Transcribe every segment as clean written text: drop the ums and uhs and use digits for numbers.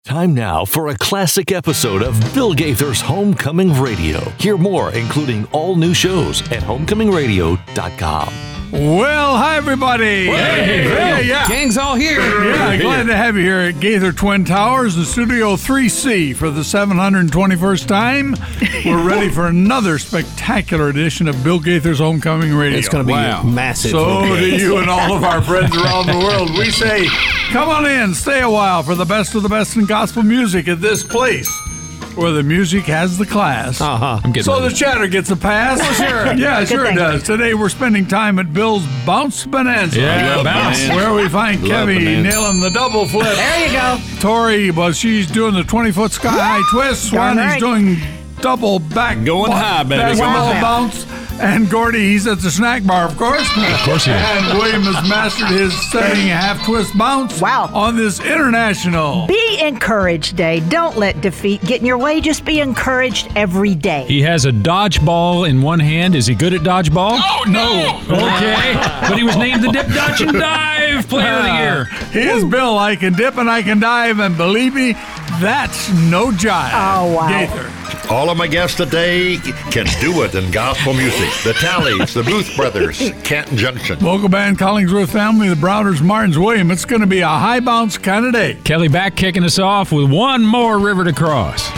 Time now for a classic episode of Bill Gaither's Homecoming Radio. Hear more, including all new shows at homecomingradio.com. Well, hi, everybody. Hey, yeah. Gang's all here. Yeah, glad to have you here at Gaither Twin Towers in Studio 3C for the 721st time. We're ready for another spectacular edition of Bill Gaither's Homecoming Radio. It's going to be massive. So do you and all of our friends around the world. We say, come on in, stay a while for the best of the best in gospel music at this place, where the music has the class. So the chatter gets a pass. Well, sure. Yeah, sure it does. Today we're spending time at Bill's Bounce Bonanza. Yeah, Bounce. Where we find Kevy nailing the double flip. There you go. Tori, well, she's doing the 20-foot sky-high twist. Swan, he's doing double back. Going high, baby. Basketball bounce. And Gordy, he's at the snack bar, of course. Of course he is. And William has mastered his setting half twist bounce. Wow. On this international. Be encouraged day. Don't let defeat get in your way. Just be encouraged every day. He has a dodgeball in one hand. Is he good at dodgeball? Oh, no. Okay. But he was named the Dip, Dodge, and Dive Player of the Year. Here's Bill. I can dip and I can dive, and believe me, that's no jive. Oh, wow. Gaither. All of my guests today can do it in gospel music. The Tallies, the Booth Brothers, Canton Junction. Local band Collingsworth Family, the Browners, Martins, William. It's going to be a high bounce kind of day. Kelly back kicking us off with One More River to Cross.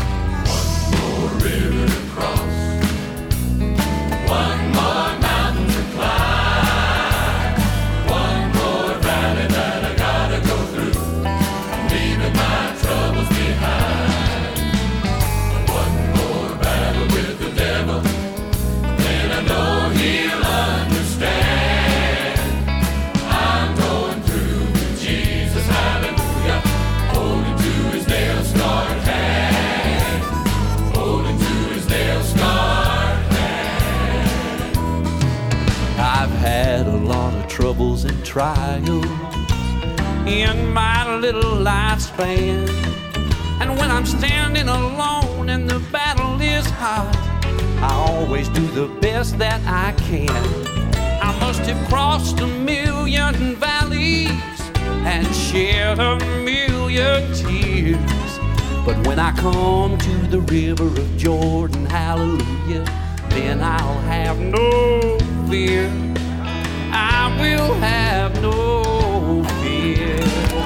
Troubles and trials in my little lifespan, and when I'm standing alone and the battle is hot, I always do the best that I can. I must have crossed a million valleys and shed a million tears, but when I come to the river of Jordan, hallelujah, then I'll have no fear. I will have no fear.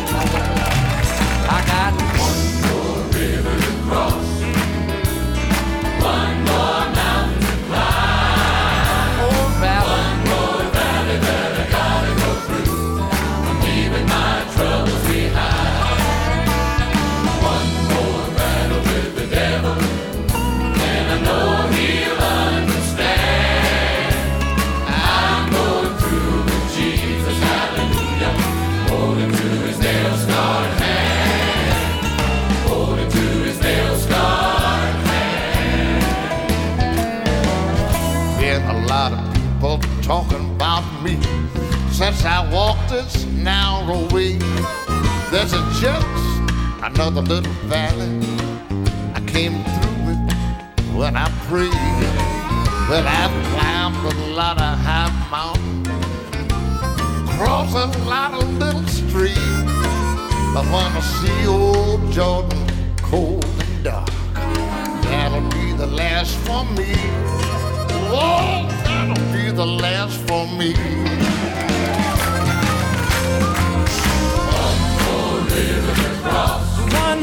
I got one more river to cross, one more mountain to climb, one more valley that I gotta go through. I'm leaving my troubles behind. One more battle with the devil, and I know he'll understand. Talking about me since I walked this narrow way. There's just another little valley I came through it when I prayed. Well, I've climbed a lot of high mountains, crossed a lot of little streams, but when I see old Jordan cold and dark, that'll be the last for me. Whoa, that'll be the last for me. One more river to cross. One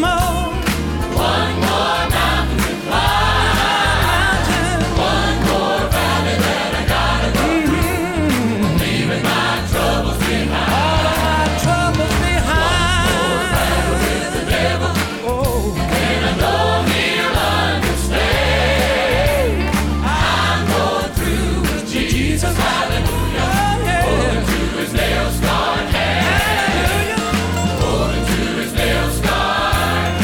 more mountain to climb. One more valley that I gotta go through. Leaving my troubles behind. All of my troubles behind. One more battle with the devil. Oh, and I know he'll understand. I'm going through with Jesus, hallelujah. Oh, yeah. Holding to his nail-scarred hand. Hallelujah. Holding to his nail-scarred hand.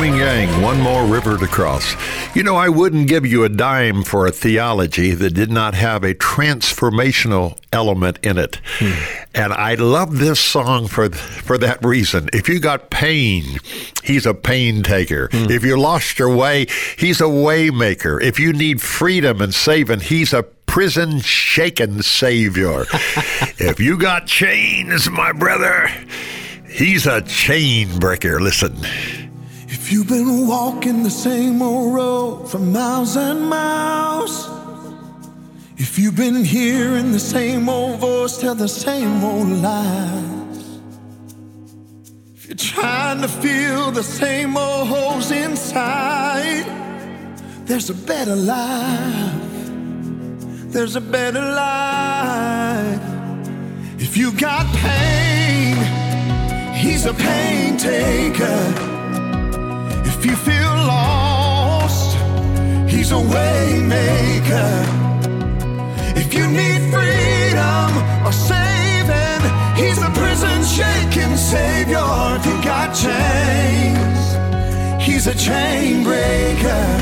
Wyoming gang, one more river to cross. You know, I wouldn't give you a dime for a theology that did not have a transformational element in it. And I love this song for that reason. If you got pain, he's a pain taker. If you lost your way, he's a way maker. If you need freedom and saving, he's a prison shaken savior. If you got chains, my brother, he's a chain breaker. Listen. If you've been walking the same old road for miles and miles, if you've been hearing the same old voice tell the same old lies, if you're trying to fill the same old holes inside, there's a better life. There's a better life. If you got pain, he's a pain taker. If you feel lost, he's a way maker. If you need freedom or saving, he's a prison shaking savior. If you got chains, he's a chain breaker.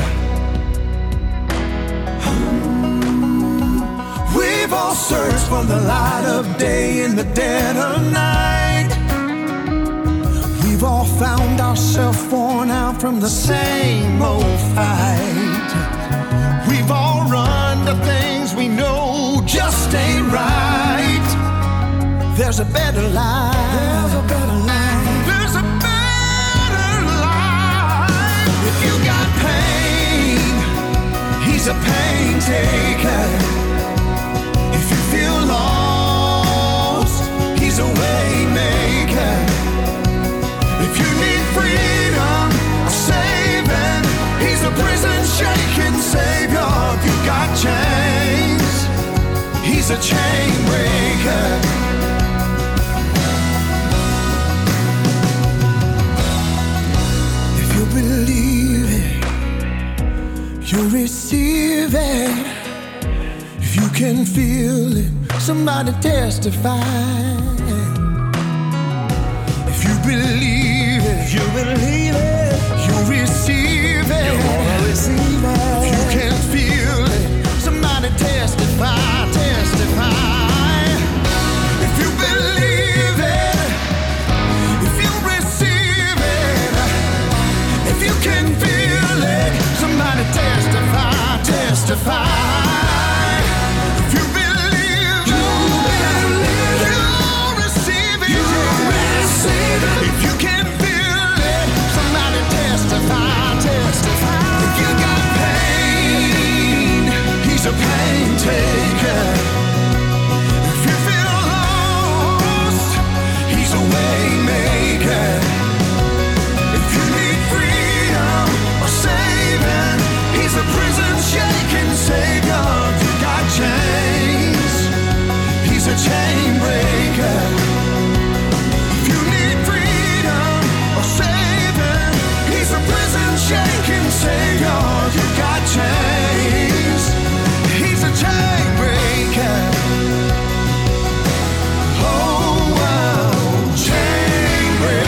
We've all searched for the light of day in the dead of night. We've all found ourselves worn out from the same old fight. We've all run to things we know just ain't right. There's a better life. There's a better life. There's a better life. If you got pain, he's a pain taker. If you feel lost, he's a way maker. If you need freedom or saving, he's a prison shaking savior. If you got chains, he's a chain breaker. If you believe it, you receive it. If you can feel it, somebody testify. If you believe it, you receive it. You wanna receive it. If you can feel it, somebody testify, testify. If you believe it, if you receive it, if you can feel it, somebody testify, testify. He's a pain taker. If you feel lost, he's a way maker. If you need freedom or saving, he's a prison shaking savior. If you got chains, he's a chain breaker. If you need freedom or saving, he's a prison shaking savior. If you got chains, he's a chain breaker. Oh, wow, chain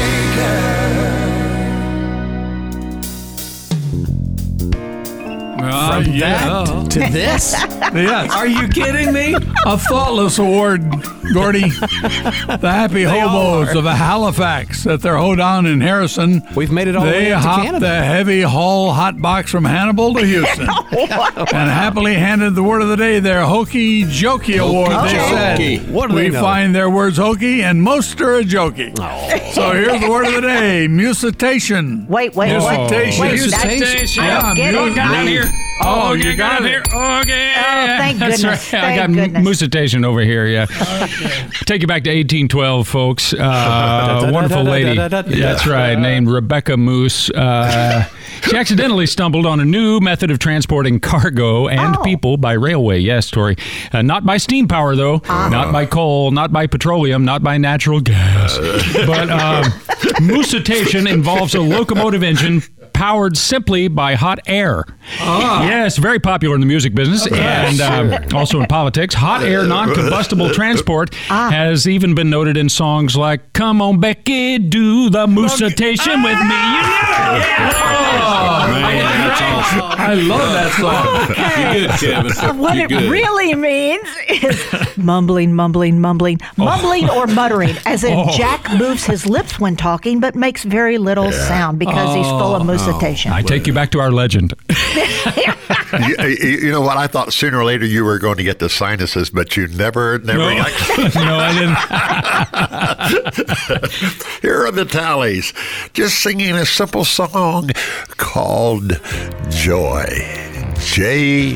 breaker. From that to this? Yes. Are you kidding me? A thoughtless award, Gordy. The happy hobos of Halifax at their hoedown in Harrison. We've made it all the way up to They Canada. hopped the heavy haul hot box from Hannibal to Houston. And happily handed the word of the day their Hokey Jokey Award. They said, What do we they know? find their words hokey and most are a jokey. So here's the word of the day, musitation. Wait. Musitation. Wait, Musitation. Yeah, Get it? Got it here. Oh, you got it. here. Okay. Oh, thank That's goodness. right. I got Thank goodness. Musitation over here, yeah. Take you back to 1812, folks. Wonderful lady. That's right, named Rebecca Moose. She accidentally stumbled on a new method of transporting cargo and people by railway. Yes, Tori. Not by steam power, though. Not by coal, not by petroleum, not by natural gas. But musitation involves a locomotive engine powered simply by hot air. Yes, very popular in the music business and also in politics. Hot air non-combustible transport has even been noted in songs like "Come on, Becky, do the moose-itation with me." I love that song. Okay. You're good, Kevin. What You're it good. really means is mumbling or muttering, as in Jack moves his lips when talking but makes very little sound because he's full of moose-itation. I take you back to our legend. You know what? I thought sooner or later you were going to get the sinuses, but you never No, no, I didn't. Here are the Tallies, just singing a simple song called Joy. Joy.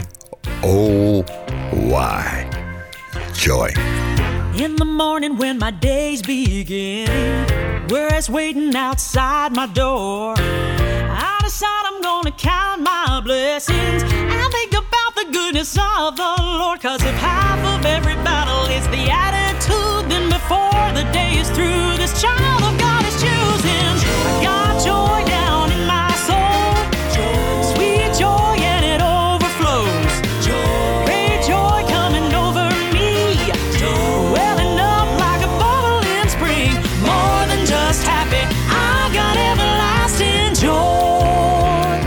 Joy. In the morning when my day's beginning, whereas waiting outside my door, I decide I'm gonna count my blessings and think about the goodness of the Lord. Cause if half of every battle is the attitude, then before the day is through, this child of God is choosing. I got joy down in my soul, sweet joy and it overflows. Great joy coming over me, welling up like a bubble in spring. More than just happy, I got everlasting joy.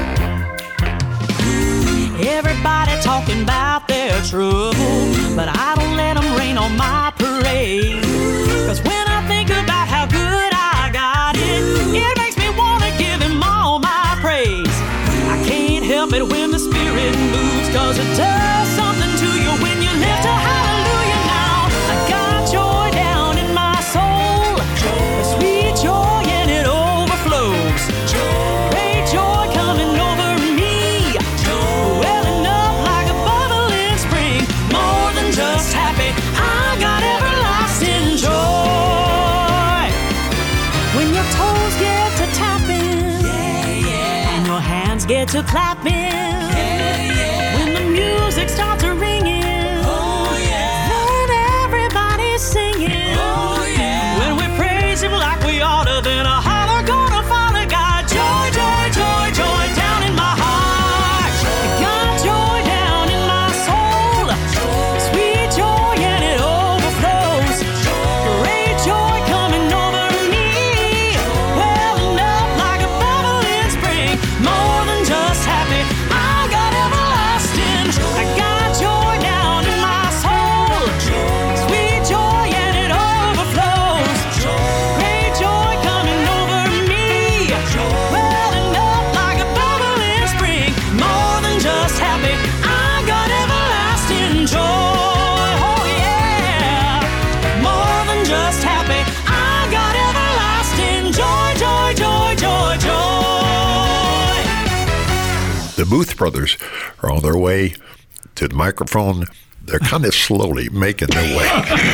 Everybody talking about their trouble, but I don't let them rain on my parade. Cause when I think about how good I got it, it makes me wanna give him all my praise. I can't help it when the Spirit moves, cause it does something to you when you lift a hallelujah now. I got joy down in my soul, a sweet joy and it overflows. Great joy coming over me, welling up like a bubble in spring. More than just happy, I got everlasting joy. When your toes get to tapping, and your hands get to clapping, when the music starts ringing, then everybody's singing. When we praise him like we oughta, then a holler gonna follow. Got joy, joy, joy, joy down in my heart. Got joy down in my soul, sweet joy and it overflows. Great joy coming over me, welling up like a bubble in spring. More than just happy, I got everlasting. I got joy down in my soul, sweet joy and it overflows. Great joy coming over me, welling up like a bubble in spring. More than just happy, I got everlasting joy. Oh yeah, more than just happy, I got everlasting joy, joy, joy, joy, joy. The Booth Brothers are on their way to the microphone. They're kind of slowly making their way.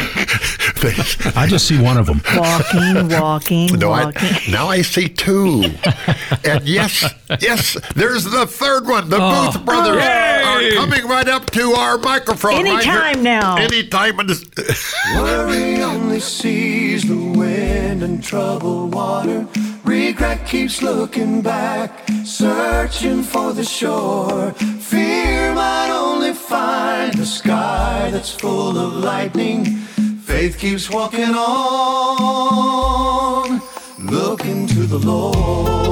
I just see one of them. Walking. Now I see two. And yes, there's the third one. The Booth Brothers are coming right up to our microphone. Anytime now. Anytime. Worry only sees the wind and troubled water. Regret keeps looking back, searching for the shore. Fear might only find the sky that's full of lightning. Faith keeps walking on, looking to the Lord.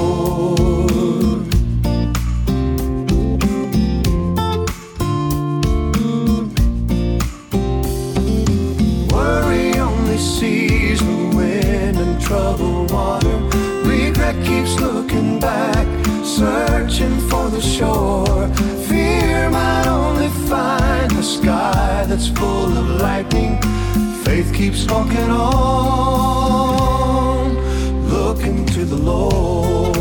Worry only sees the wind and troubled water. Regret keeps looking back, searching for the shore. Fear might only find the sky that's full of lightning. Faith keeps walking on, looking to the Lord.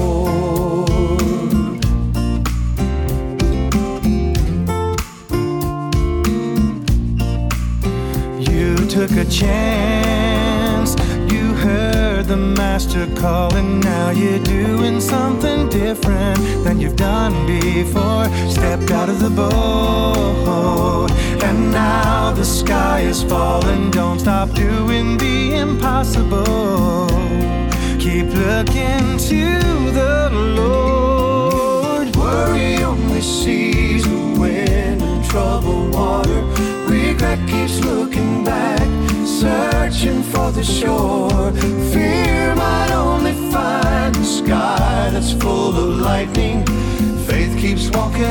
You took a chance, you heard the master calling. Now you're doing something different than you've done before. Stepped out of the boat, and now the sky is falling. Don't stop doing the impossible. Keep looking to the Lord. the shore. Fear might only find the sky that's full of lightning. Faith keeps walking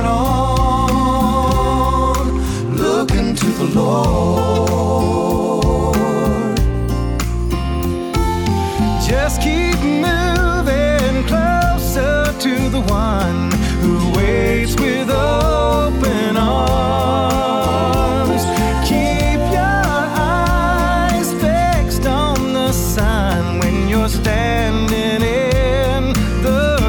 on, looking to the Lord. Just keep moving closer to the one who waits with open arms. Keep your eyes fixed on the sun when you're standing in the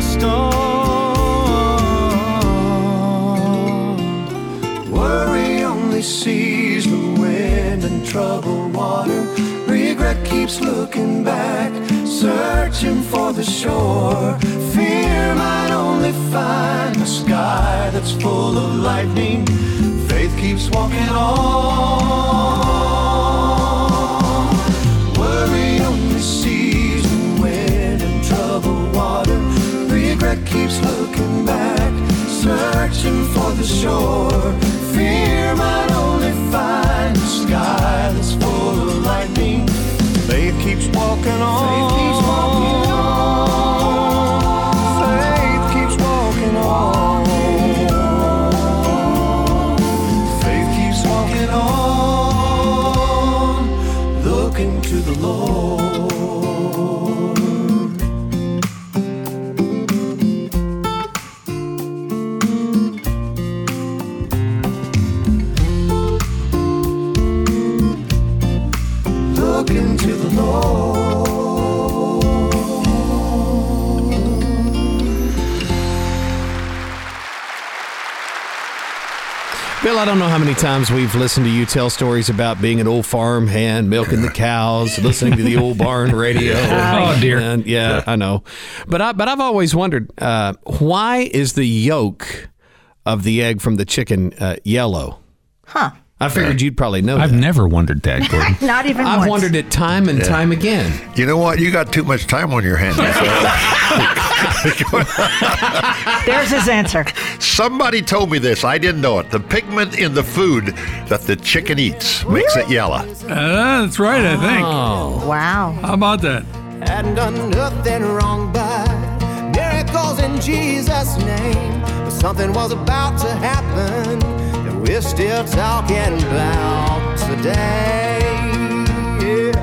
storm. Worry only sees the wind and troubled water. Regret keeps looking back, searching for the shore. Fear might only find the sky that's full of lightning. Faith keeps walking on. Worry only sees the wind and troubled water. Regret keeps looking back, searching for the shore. Fear might only find the sky that's full of lightning. Faith keeps walking on. Faith keeps walking on. Faith keeps walking on. Faith keeps walking on, looking to the Lord. Looking to the Lord. Bill, I don't know how many times we've listened to you tell stories about being an old farm hand, milking the cows, listening to the old barn radio. Oh, dear. And, yeah, I know. But I've always wondered, why is the yolk of the egg from the chicken yellow? Huh. I figured you'd probably know I've that. never wondered that, Gordon. Not even I've once. wondered it time and time again. You know what? You got too much time on your hands. There's his answer. Somebody told me this. I didn't know it. The pigment in the food that the chicken eats makes it yellow. That's right, I think. Oh. Wow. How about that? Hadn't done nothing wrong, but miracles in Jesus' name. But something was about to happen that we're still talking about today. Yeah.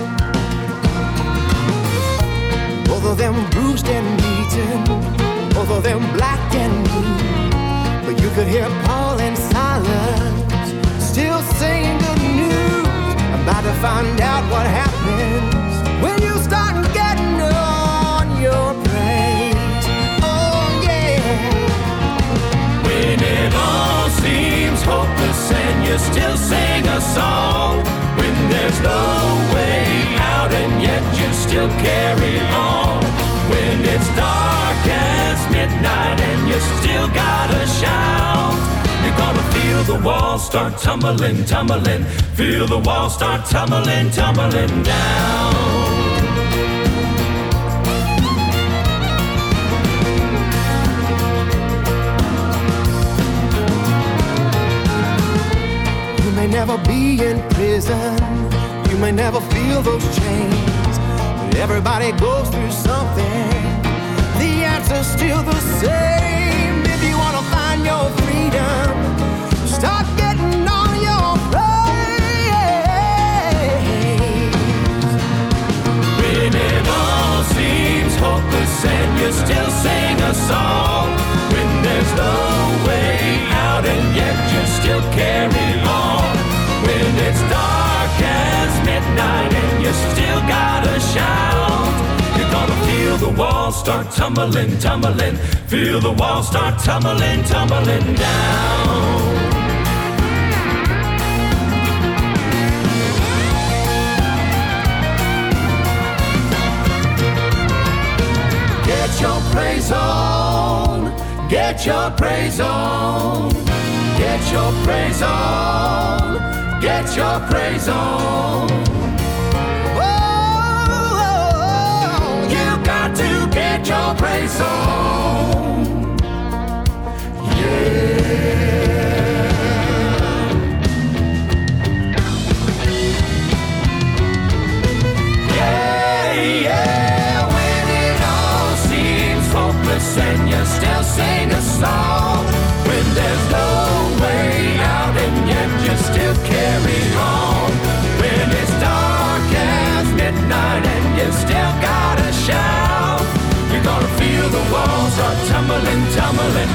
Both of them bruised and beaten, both of them black and blue. But you could hear Paul and Silas still singing good news. About to find out what happens when you start getting on your praise. Oh yeah. When it all seems hopeless and you still sing a song. When there's no way out and yet you still carry on. When it's dark as midnight and you still gotta shout. You're gonna feel the walls start tumbling, tumbling. Feel the walls start tumbling, tumbling down. You may never be in prison, you may never feel those chains, but everybody goes through something. The answer's still the same. If you want to find your freedom, start getting on your praise. When it all seems hopeless and you still sing a song. When there's no way out and yet you still carry on. When it's dark as midnight and you still gotta shout. You're gonna feel the walls start tumbling, tumbling. Feel the walls start tumbling, tumbling down. Get your praise on, get your praise on, get your praise on, get your praise on. Oh, you got to get your praise on. Yeah. tumbling.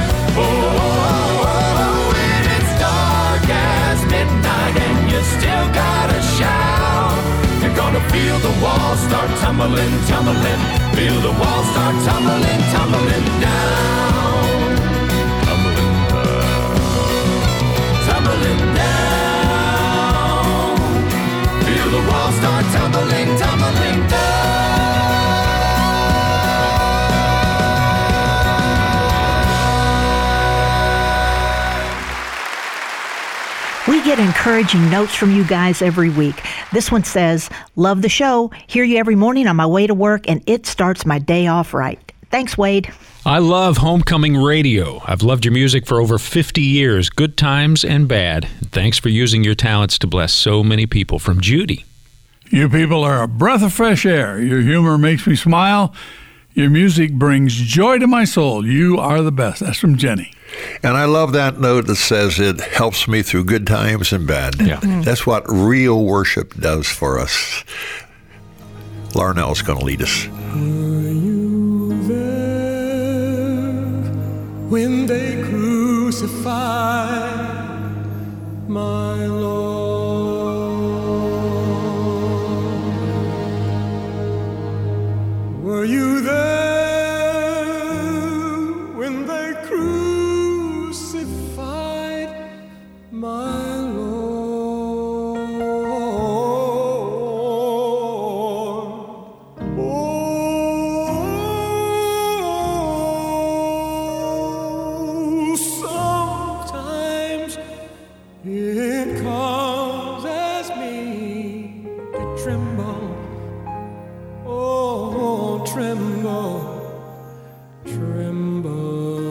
Oh, when it's dark as midnight and you still gotta shout, you're gonna feel the walls start tumbling, tumbling. Feel the walls start tumbling, tumbling down. Tumbling down. Tumbling down. Feel the walls start tumbling, tumbling down. We get encouraging notes from you guys every week. This one says, love the show, hear you every morning on my way to work, and it starts my day off right. Thanks, Wade. I love Homecoming Radio. I've loved your music for over 50 years, good times and bad. Thanks for using your talents to bless so many people. From Judy. You people are a breath of fresh air. Your humor makes me smile. Your music brings joy to my soul. You are the best. That's from Jenny. And I love that note that says it helps me through good times and bad. Yeah. That's what real worship does for us. Larnell's going to lead us. Were you there when they crucified my Lord? Were you there when they crucified my Lord? Oh, sometimes it causes me to tremble. Oh, tremble, tremble.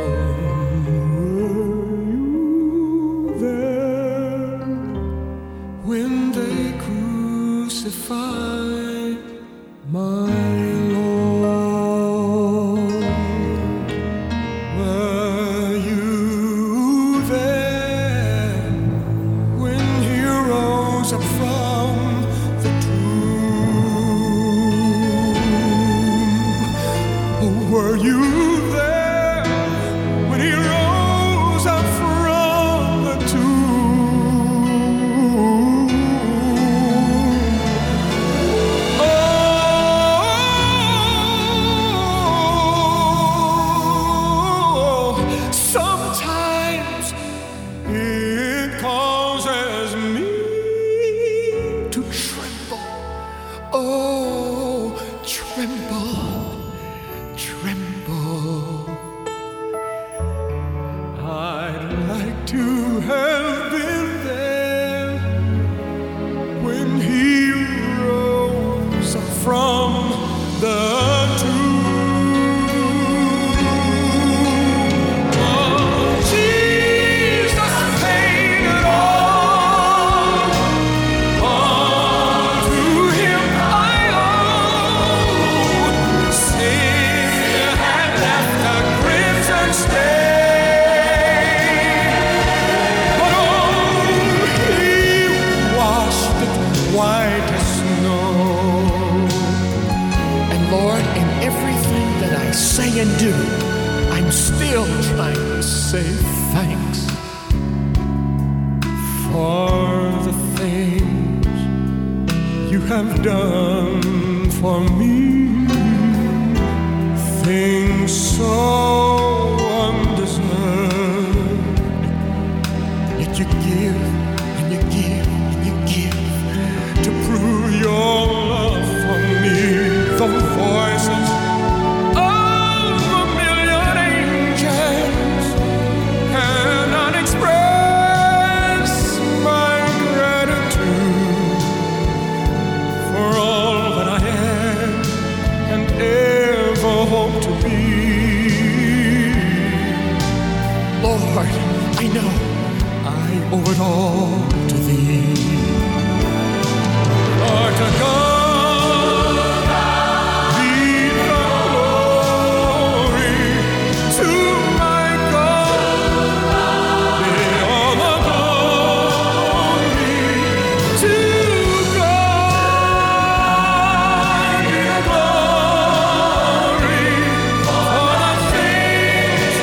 Were you there when they crucified my Lord? Were you there when he rose up from the tomb? Were you there when he rose up from the tomb? Oh, sometimes it causes me to tremble. Oh, tremble. Tremble. I'd like to have been there when he rose up from the tomb. Oh, Jesus paid it all. To him I owe. Sin had left a crimson stain, but oh, he washed it white as snow. And Lord, in everything that I say and do, I'm still trying to say thanks for the things you have done for me. Things so undeserved, yet you give and you give and you give to prove your love for me. The voices of a million angels cannot express my gratitude for all that I am and ever hope to be. Lord, I know I owe it all to thee. Lord, to God be the glory, to my God be all the glory, to God be the glory for the things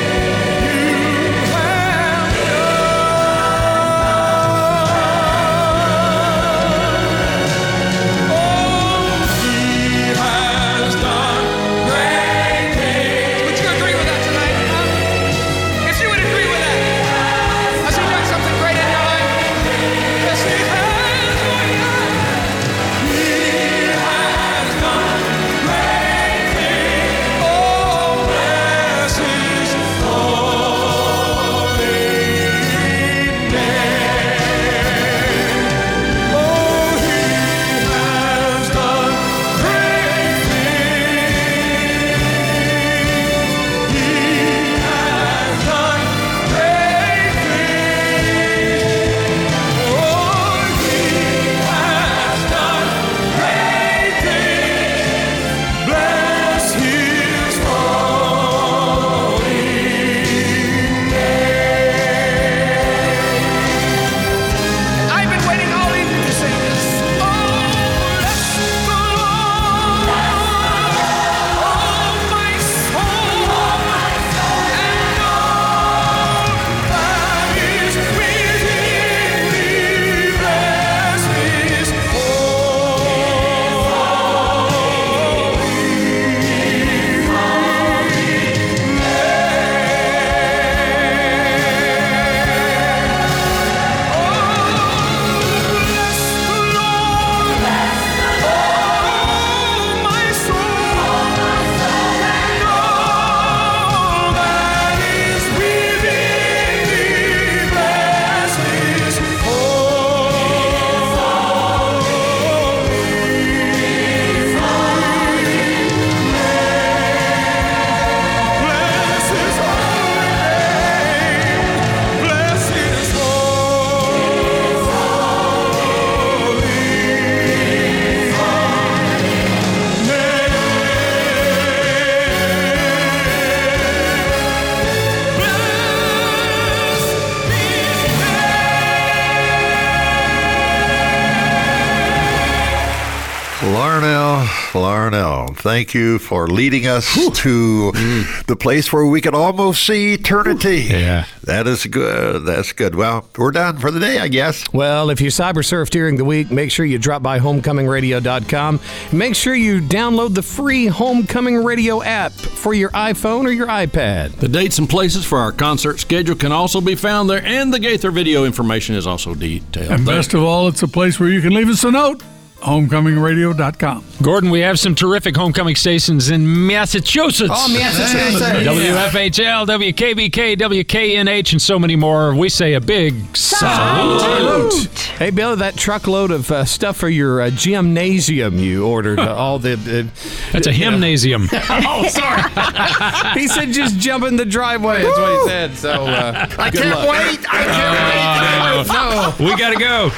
Larnell, thank you for leading us to the place where we can almost see eternity. Yeah. That is good. That's good. Well, we're done for the day, I guess. Well, if you cyber surf during the week, make sure you drop by homecomingradio.com. Make sure you download the free Homecoming Radio app for your iPhone or your iPad. The dates and places for our concert schedule can also be found there, and the Gaither video information is also detailed. And best of all, it's a place where you can leave us a note. homecomingradio.com. Gordon, we have some terrific homecoming stations in Massachusetts. Oh, Massachusetts. WFHL, WKBK, WKNH, and so many more. We say a big salute. Hey, Bill, that truckload of stuff for your gymnasium you ordered, all the... That's a hymnasium. Oh, sorry. He said just jump in the driveway. That's what he said. So, I can't wait. No. We got to go.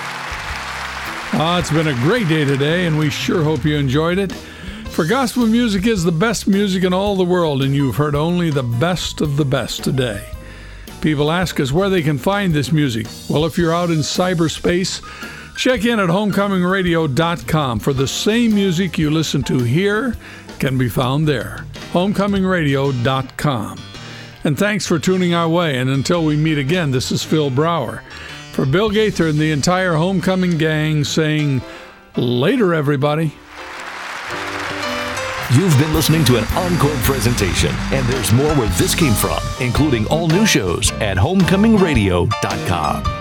It's been a great day today, and we sure hope you enjoyed it. For gospel music is the best music in all the world, and you've heard only the best of the best today. People ask us where they can find this music. Well, if you're out in cyberspace, check in at homecomingradio.com for the same music you listen to here can be found there. homecomingradio.com. And thanks for tuning our way, and until we meet again, this is Phil Brower. For Bill Gaither and the entire Homecoming gang saying, later, everybody. You've been listening to an encore presentation, and there's more where this came from, including all new shows at homecomingradio.com.